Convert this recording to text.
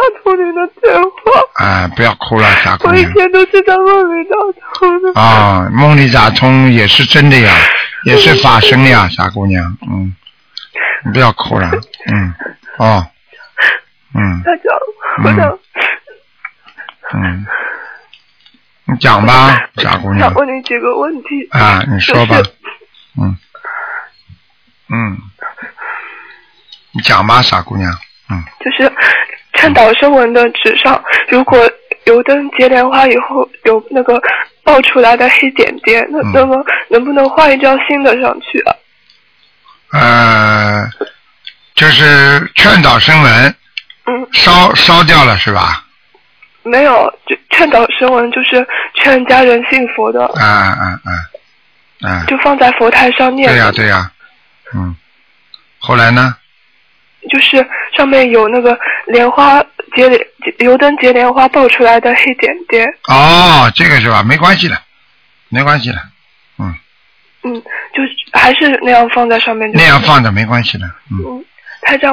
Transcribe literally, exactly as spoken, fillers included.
通您的电话。 啊，不要哭了，傻姑我以娘。 前都是在梦里打通的。 啊，梦里打通也是真的呀，也是法身呀，傻姑娘，嗯，你不要哭了，嗯，哦，嗯。 他讲，我讲。 嗯。你讲吧，傻姑娘。 想问你几个问题。 啊，你说吧。 就是、 嗯。嗯。你讲吧，傻姑娘。嗯。 就是劝导声闻的纸上，如果油灯结莲花以后有那个爆出来的黑点点，那、嗯、那么能不能换一张新的上去啊？ 呃，就是劝导声闻。 嗯。 烧烧掉了是吧？ 没有，就劝导声闻就是劝家人信佛的。 啊啊啊啊！ 就放在佛台上念。 对呀、啊、对呀、啊，嗯。后来呢？ 就是上面有那个莲花结油灯结莲花爆出来的黑点点。 哦，这个是吧？没关系的，没关系的，嗯。 嗯，就还是那样放在上面就。 那样放着没关系的，嗯。 嗯，台长。